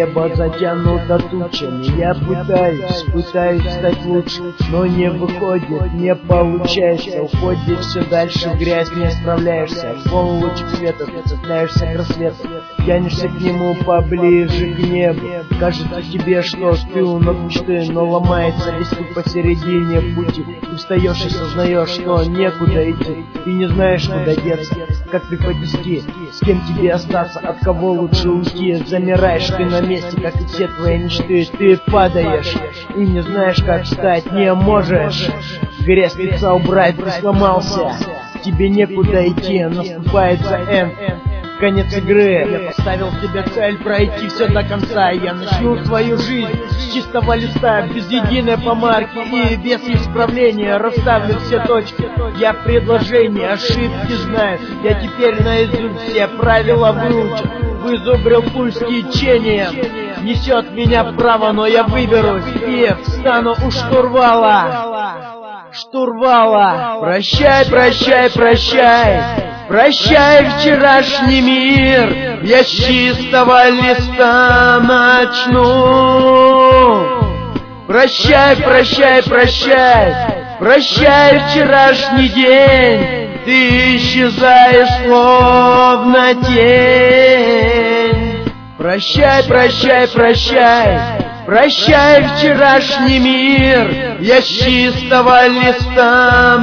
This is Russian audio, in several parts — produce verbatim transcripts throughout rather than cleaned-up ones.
небо затянуто тучами. Я пытаюсь, пытаюсь стать лучше, но не выходит, не получается. Уходишь все дальше в грязь, не справляешься. Словно лучик света, ты цепляешься к рассвету, тянешься к нему поближе к небу. Кажется тебе, что ты у ног мечты, но ломается весь путь посередине пути. Ты встаешь и сознаешь, что некуда идти. Ты не знаешь, куда деться, как преподнести, с кем тебе остаться, от кого лучше уйти. Замираешь ты на месте, как и все твои мечты. Ты падаешь и не знаешь, как встать, не можешь грязь с лица убрать, ты сломался, тебе некуда идти, наступает энд. Конец игры. Я поставил себе цель пройти все до конца. Я начну свою жизнь с чистого листа, без единой помарки и без исправления. Расставлю все точки, я в предложении ошибки знаю. Я теперь наизусть все правила выучу, вызубрил пульс течением. Несет меня вправо, но я выберусь и встану у штурвала. Штурвала. Прощай, прощай, прощай. Прощай, вчерашний мир, я с чистого листа начну. Прощай, прощай, прощай, прощай, вчерашний день, ты исчезаешь словно тень. Прощай, прощай, прощай, прощай, вчерашний мир, я с чистого листа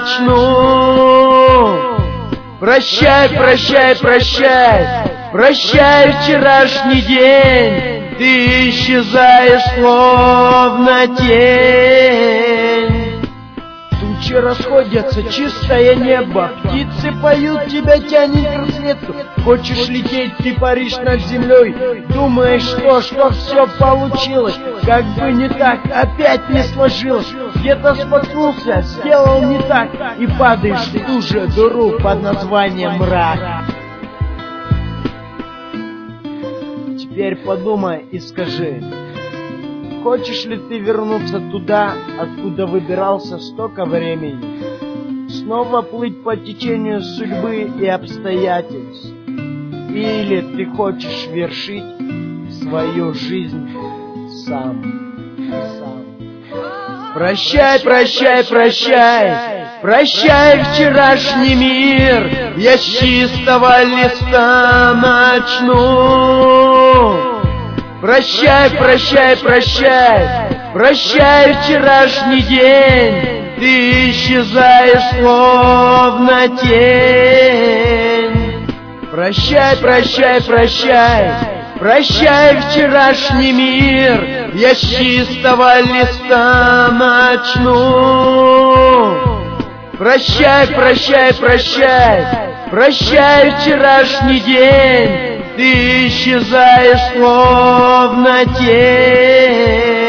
начну. Прощай, прощай, прощай, прощай, вчерашний день, ты исчезаешь словно тень. Тучи расходятся, чистое небо, птицы поют, тебя тянет к рассвету. Хочешь лететь, ты паришь над землей, думаешь, что, что все получилось. Как бы не так, опять не сложилось. Где-то споткнулся, сделал не так, и падаешь в ту же дыру под названием мрак. Теперь подумай и скажи, хочешь ли ты вернуться туда, откуда выбирался столько времени? Снова плыть по течению судьбы и обстоятельств? Или ты хочешь вершить свою жизнь сам? Сам. Прощай, прощай, прощай, прощай, вчерашний мир, я с чистого листа начну. Прощай, прощай, прощай, прощай, вчерашний день, ты исчезаешь словно тень. Прощай, прощай, прощай, прощай, вчерашний мир, я с чистого листа начну. Прощай, прощай, прощай, прощай, вчерашний день, ты исчезаешь словно тень.